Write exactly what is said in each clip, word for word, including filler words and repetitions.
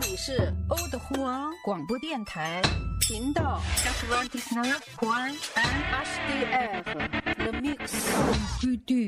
里是欧的呼昂广播电台频道八十九点一 H D R Le Mix Futur。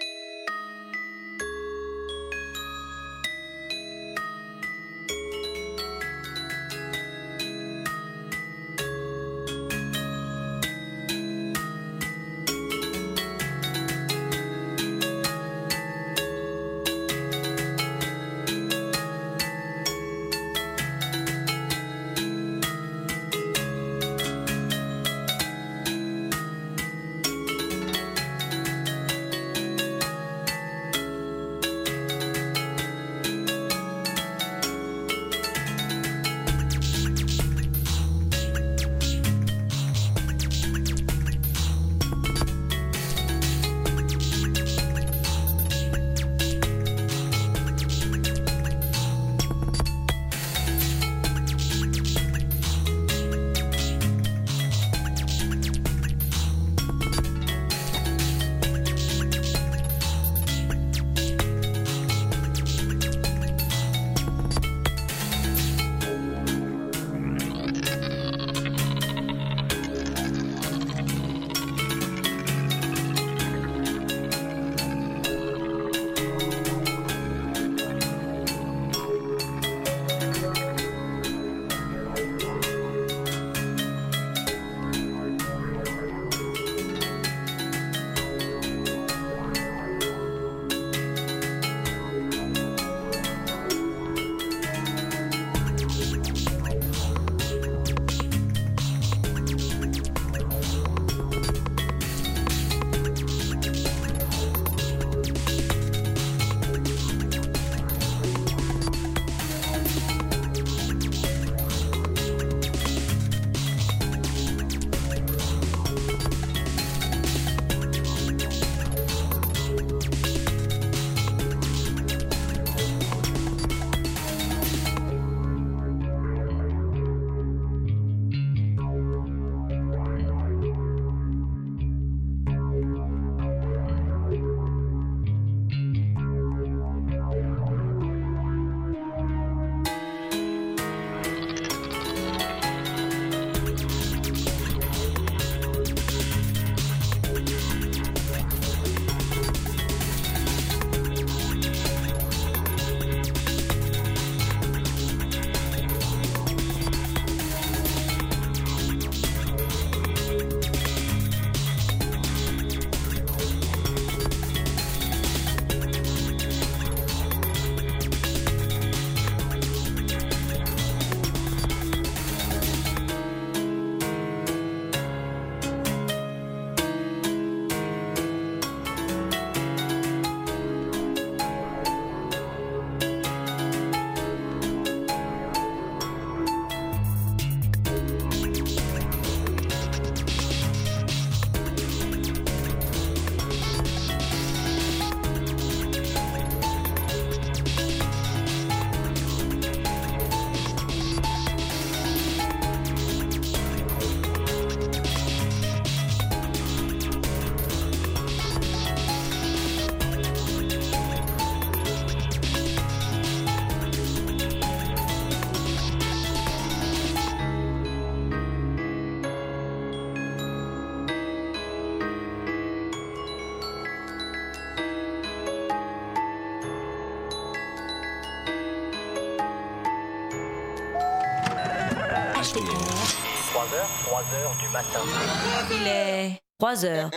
trois heures, trois heures du matin. Il est trois heures.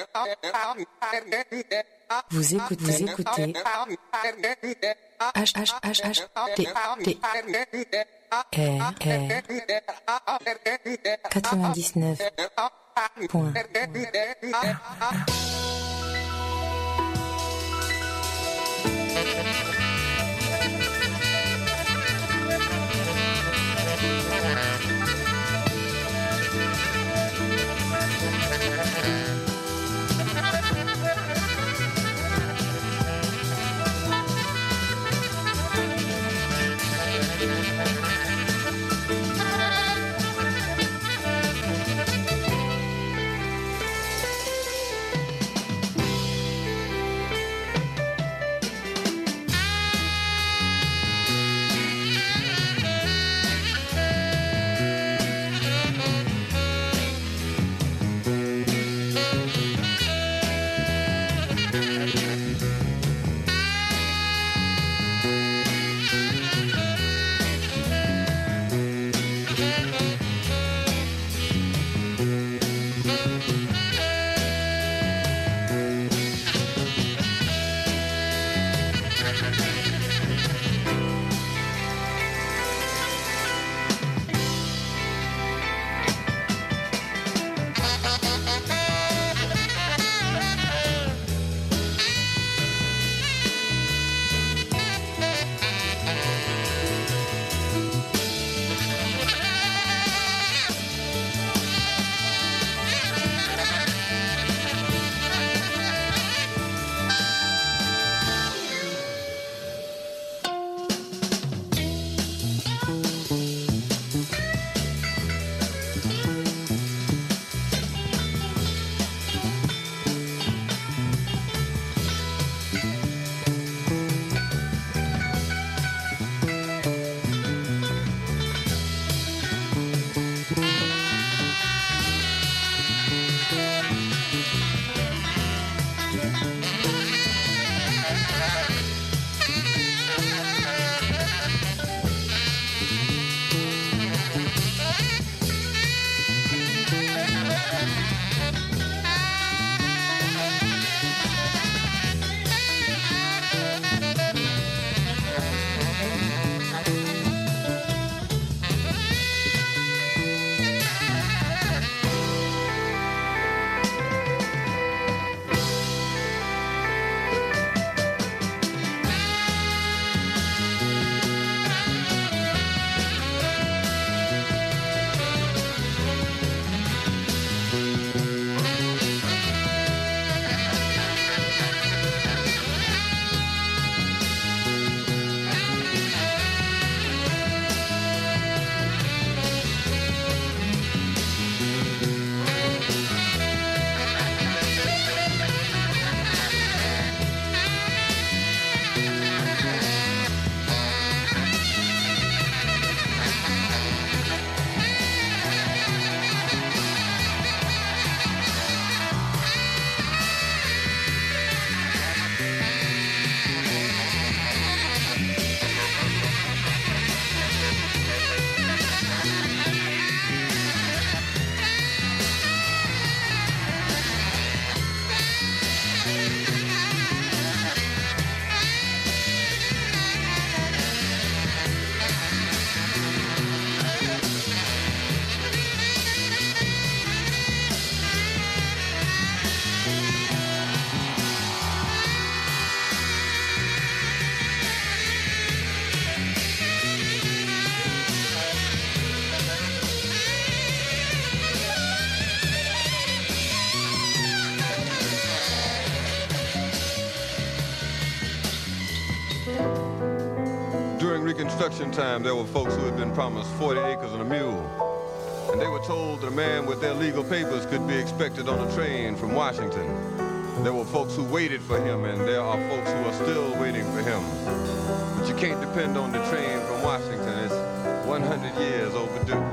Vous écoutez, vous écoutez H H H H T T R R quatre-vingt-dix-neuf point un. During Reconstruction time, there were folks who had been promised forty acres and a mule. And they were told that a man with their legal papers could be expected on a train from Washington. There were folks who waited for him, and there are folks who are still waiting for him. But you can't depend on the train from Washington. It's one hundred years overdue.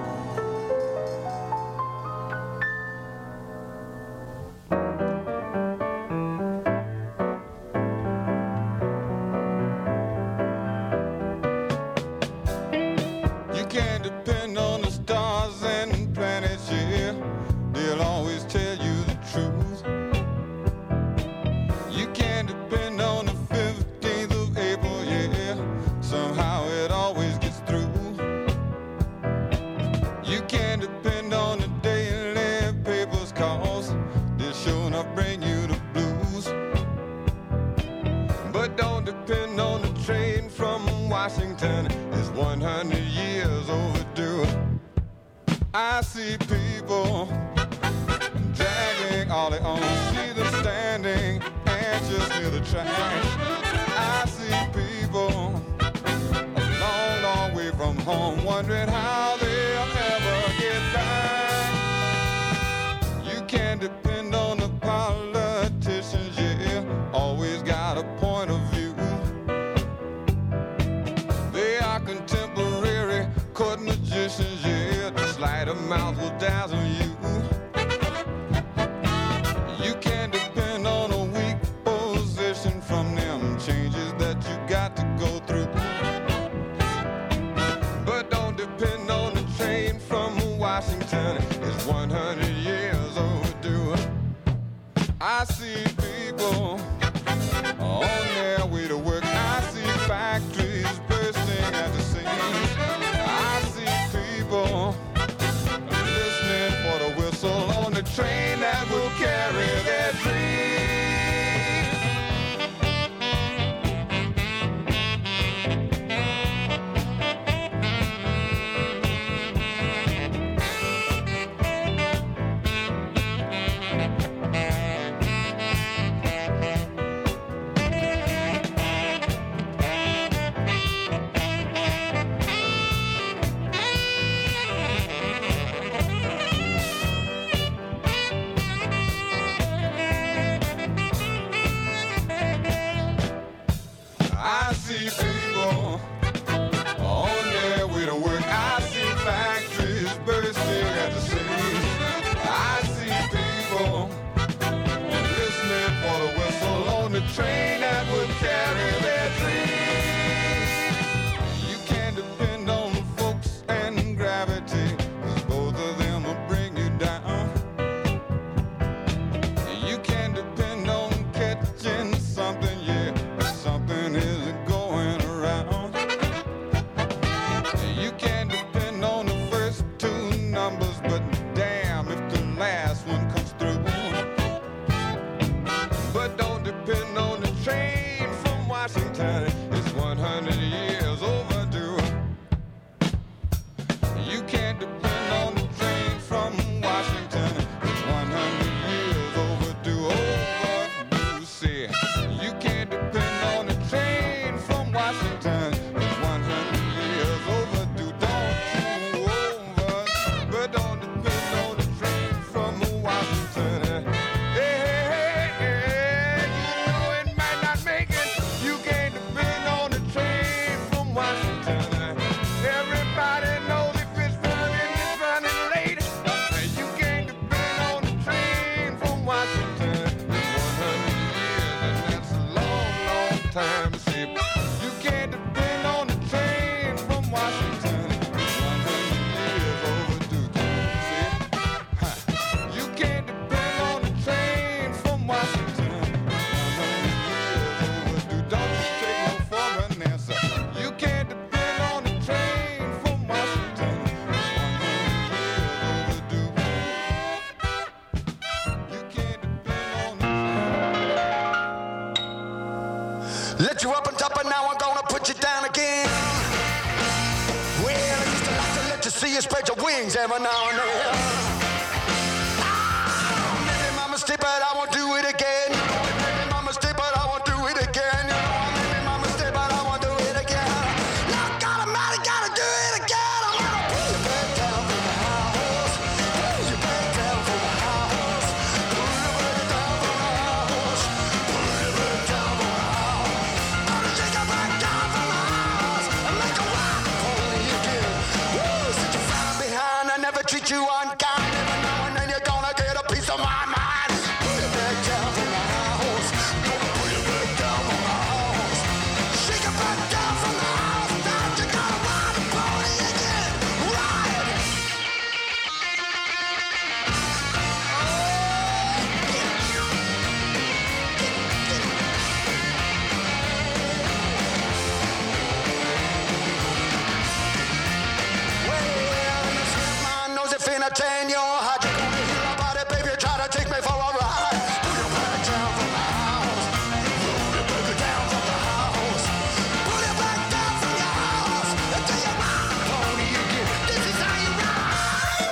Let you up on top, and now I'm gonna put you down again. Well, I used to like to let you see you spread your wings every now and then. Ah, maybe my mistake, but I won't do it again. Maybe my mistake, but I won't do it again. Maybe my mistake, but I won't do it again. Look treat you unkind. Every now and then you're gonna get a piece of my mind. Pull it back down from the house. Gonna pull you back down from the house. Shake it back down from the house. Now you gotta ride the pony again. Ride. Entertain your heart, you're gonna hear about it, baby. Try to take me for a ride. Pull your back down from the house. Pull your back down from the house. Pull your back down from your house. Until you ride the pony again. This is how you ride.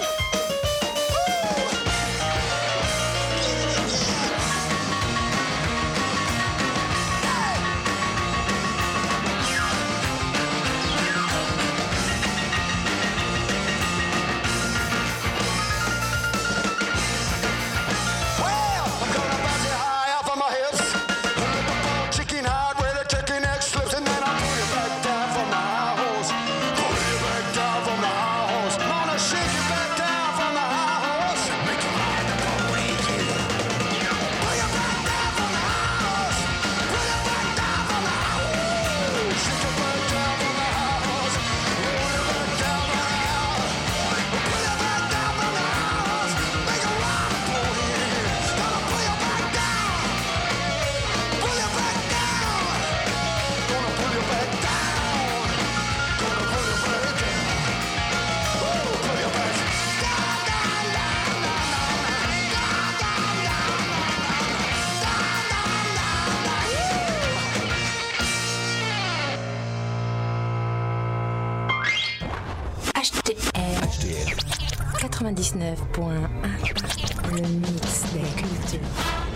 quatre-vingt-dix-neuf point un, le mix des cultures.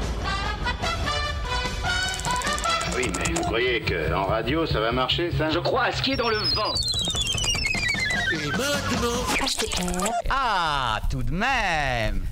Oui, mais vous croyez qu'en radio, ça va marcher, ça? Je crois à ce qui est dans le vent. Et maintenant H T R. Ah, tout de même.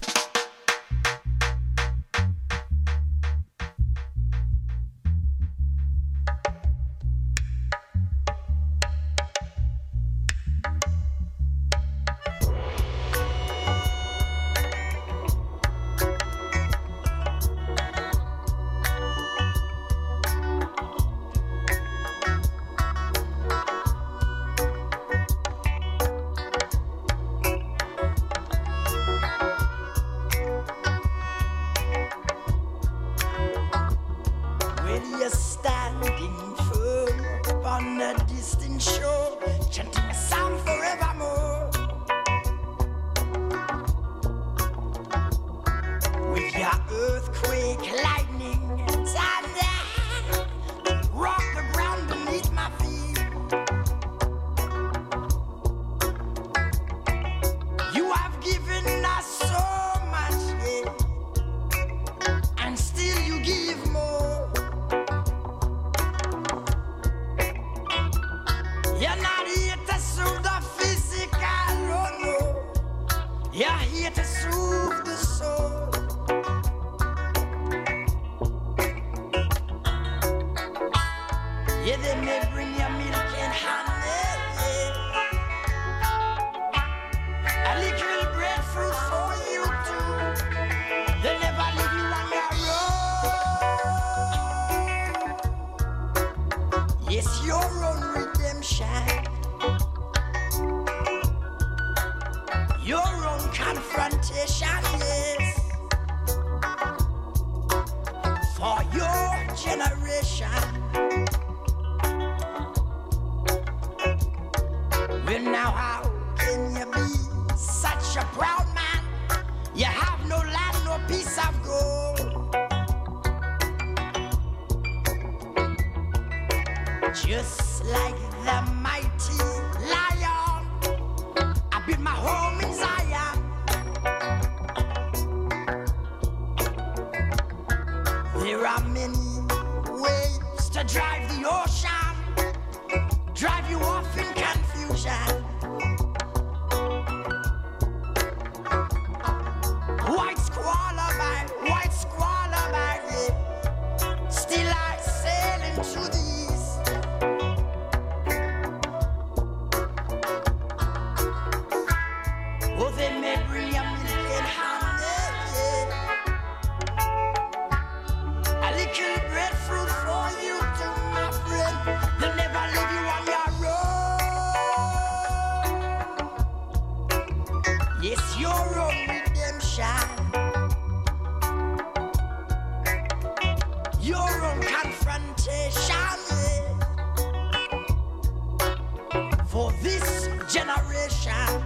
Oh, they may for this generation.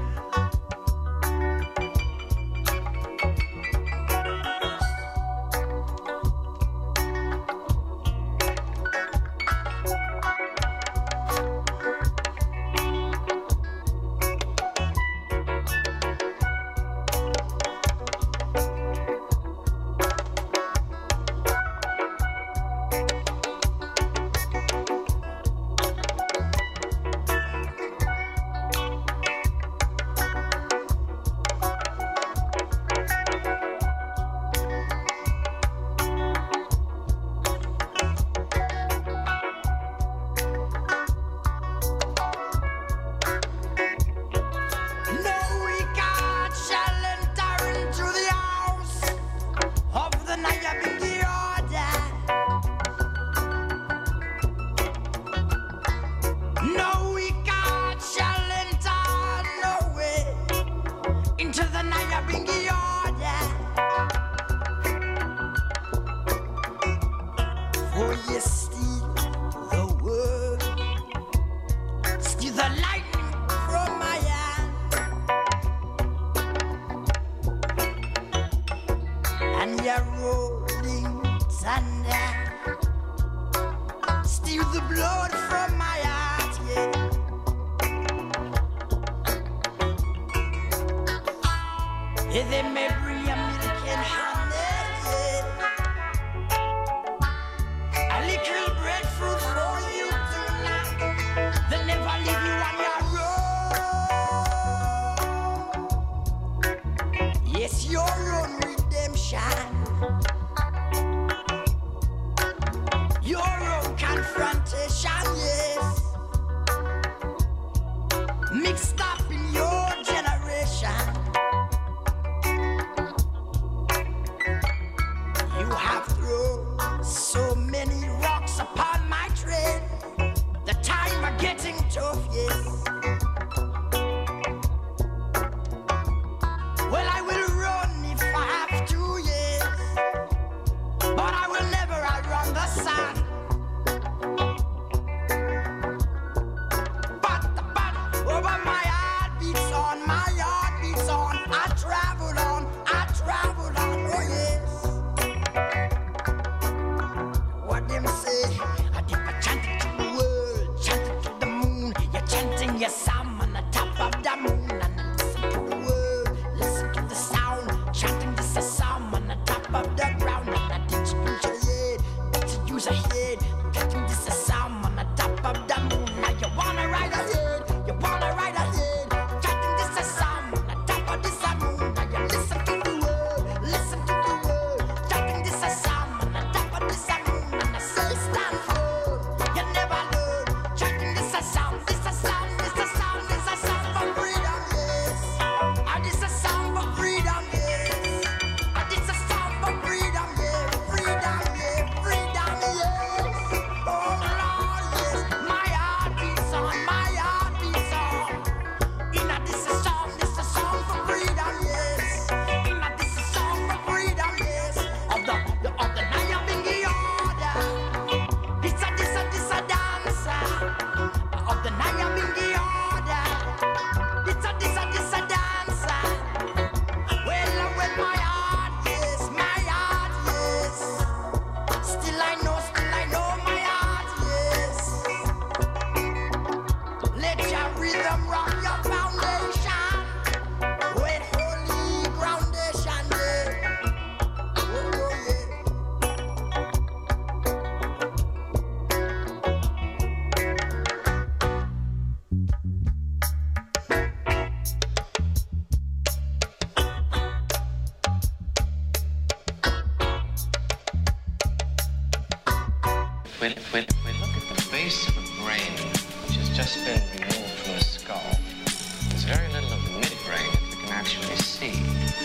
When, when, when look at the base of a brain, which has just been removed from the skull, there's very little of the midbrain that we can actually see.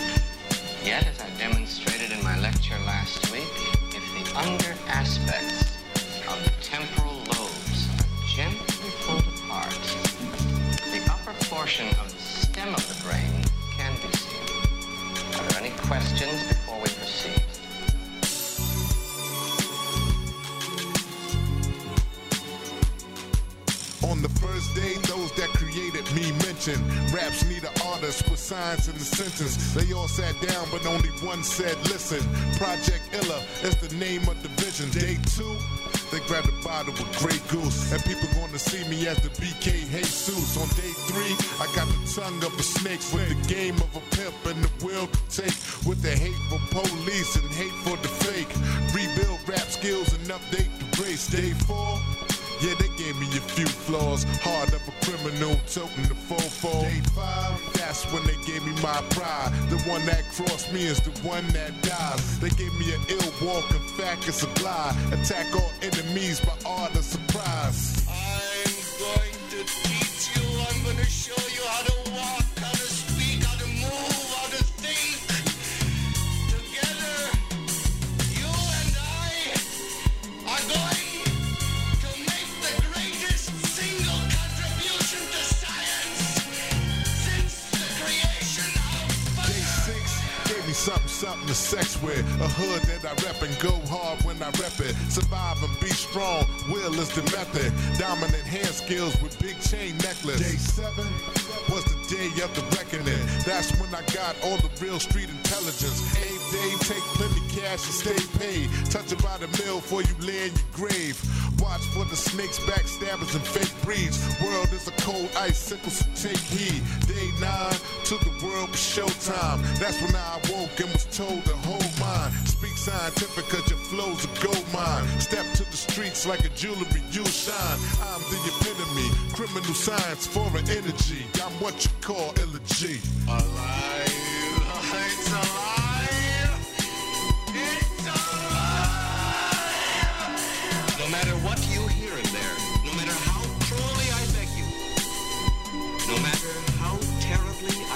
Yet, as I demonstrated in my lecture last week, if the under aspects of the temporal lobes are gently pulled apart, the upper portion of the stem of the brain can be seen. Are there any questions before we proceed? On the first day ain't those that created me mention. Raps need an artist with science in the sentence. They all sat down, but only one said, listen. Project Illa is the name of the vision. Day two, they grabbed a bottle with Grey Goose, and people gonna see me as the B K Jesus. On day three, I got the tongue of a snake with the game of a pimp and the will to take. With the hate for police and hate for the fake. Rebuild rap skills and update the race. Day four, yeah, they gave me a few flaws. Heart of a criminal, toting the four-four. Day five, that's when they gave me my pride. The one that crossed me is the one that dies. They gave me an ill walk, in fact, it's a lie. Attack all enemies by art of surprise. I'm going to teach you, I'm going to show you how to walk, how to speak, how to move, how to think. Together, you and I are going something, something to sex with. A hood that I rep and go hard when I rep it. Survive and be strong, will is the method. Dominant hand skills with big chain necklace. Day seven was the day of the reckoning. That's when I got all the real street intelligence. Eight day, take plenty cash and stay paid. Touch about a mill before you lay in your grave. Watch for the snakes, backstabbers, and fake breeds. World is a cold icicle, so take heed. Day nine, to the world was showtime. That's when I awoke and was told to hold mine. Speak scientific cause your flow's a gold mine. Step to the streets like a jewelry, you shine. I'm the epitome, criminal science, foreign energy. I'm what you call Illa-G. Alive, it's alive, it's alive. No matter what you hear in there, no matter how cruelly I beg you, no matter